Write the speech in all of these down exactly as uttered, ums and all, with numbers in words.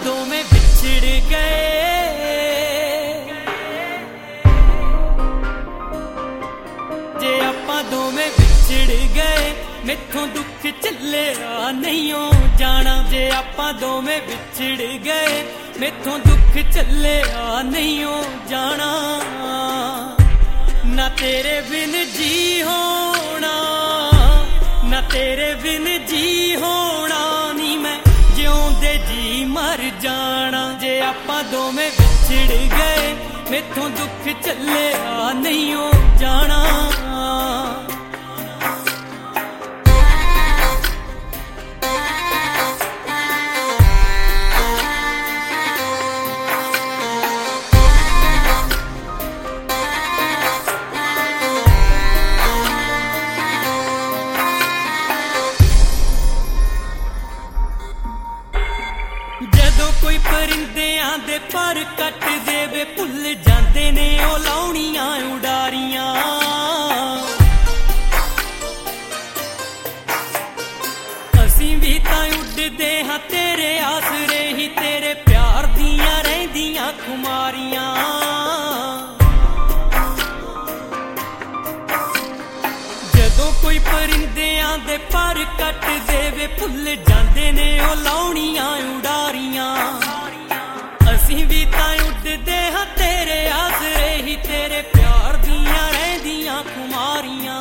दोवें विछड़ गए। जे आपां दोवें विछड़ गए मैथों दुख झल्लिया नहीं जाना। जे आपां दोवें विछड़ गए मैथों दुख झल्लिया नहीं जाना। ना तेरे बिन जी होना, ना तेरे बिन जी होना, नी मैं जिउंदे जी मर जाना। जे आपां दोवें विछड़ गए मैथों दुख झल्लिया नहीं जाना। जदों कोई परिंदियां दे पर कट देवे भुल जाते ने ओ लाउणियां उडारियां। असीं भी तां उडदे हां तेरे आसरे ही, तेरे प्यार दियां रहिंदियां खुमारियां। जदों कोई परिंदियां दे पर कट देवे भुल जाते ने ओ लाउणियां उडारियां। असीं भी तां उडदे हां तेरे आसरे ही, तेरे प्यार दियां रहिंदियां खुमारियां।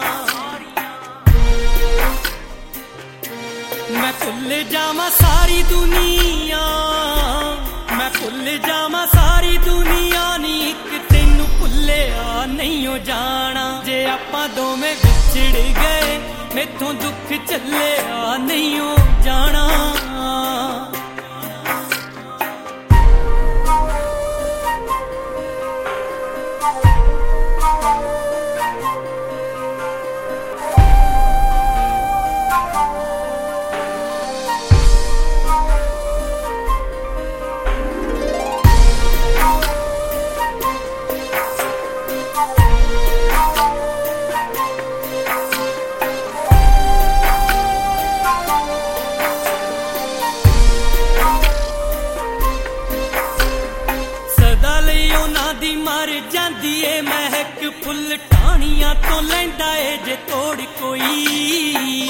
मैं भुल जावां सारी दुनिया, मैं भुल जावां सारी दुनिया, नी इक तैनूं भुल्लिया नहीं हो जाना। जे आपां दोवें विछड़ गए मैथों दुख झल्लिया नहीं हो जाना। दी मर जांदी ए महक फुल टाणियां तो लैंदा ए जे तोड़ कोई।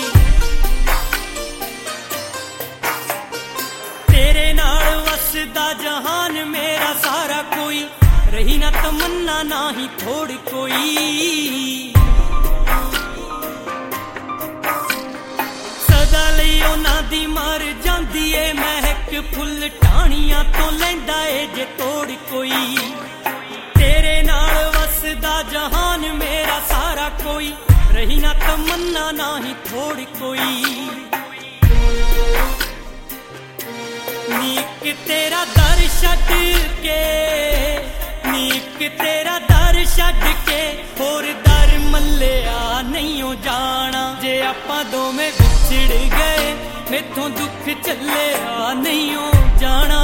तेरे नाल वसदा जहान मेरा सारा कोई, रही ना तमन्ना ना ही थोड़ कोई। सदा लई उन्हां दी मर जांदी ए महक फुल टाणियां तो लैंदा ए जे तोड़ कोई। तेरे नाल वसदा जहान मेरा सारा कोई, रही ना तमन्ना ना ही थोड़ कोई। नीक तेरा दर छड्ड के, नीक तेरा दर छड्ड के होर दर मल्लिया नहीं हो जाना। जे आपां दोवें विछड़ गए मैथों दुख झल्लिया नहीं हो जाना।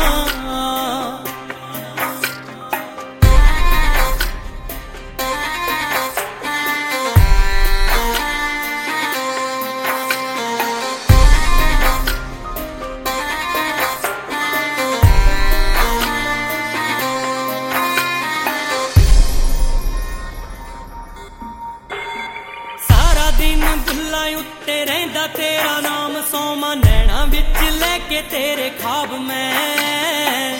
बुल्लां उत्ते रहिंदा तेरा नाम सोमा, नैना विच लैके तेरे ख्वाब मैं।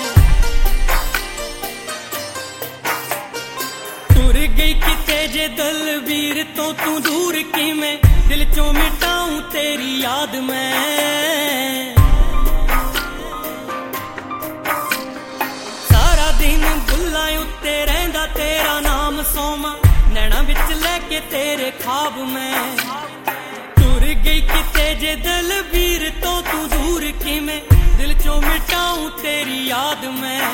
टुर गई किते जे दलवीर तो तू दूर किवें, दिल चों मिटाऊं तेरी याद मैं। सारा दिन बुल्लां उत्ते रहिंदा तेरा नाम सोमा, नैना विच लैके तेरे ख्वाब मैं। टुर गई किते जे दलवीर तो तू दूर किवें, दिल चों मिटाऊं तेरी याद मैं।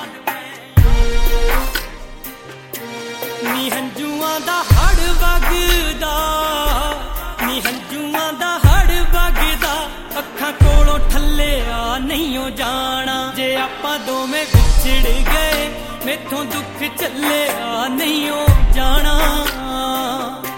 नी हंजुआं दा हड़ वगदा, नी हंजुआं दा हड़ वगदा, अखां कोलों ठल्लिया नहीं हो जाना। जे आपां दोवें विछड़ गए मैथों दुख झल्लिया नहीं हो जाना।